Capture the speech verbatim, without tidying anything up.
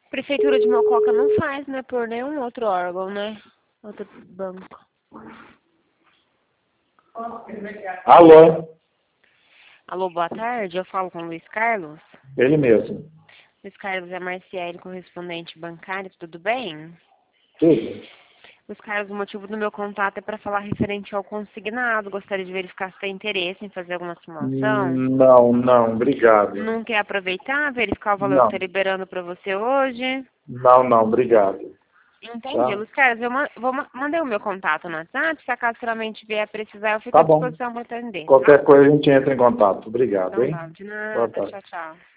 Prefeitura de Mococa não faz, né? Por nenhum outro órgão, né? Outro banco. Alô? Alô, boa tarde. Eu falo com o Luiz Carlos. Ele mesmo. Luiz Carlos é Marciele, correspondente bancário. Tudo bem? Tudo. Luiz Carlos, o motivo do meu contato é para falar referente ao consignado. Gostaria de verificar se tem interesse em fazer alguma simulação. Não, não, obrigado. Não quer aproveitar, verificar o valor que Não. está liberando para você hoje? Não, não, obrigado. Entendi, Tá? Luiz Carlos. Eu ma- vou ma- mandei o meu contato no WhatsApp. Se acaso futuramente vier precisar, eu fico Tá à bom. disposição para atender, tá? Qualquer coisa a gente entra em contato. Obrigado, Então hein? tá, de Boa nada. tarde. Tchau, tchau.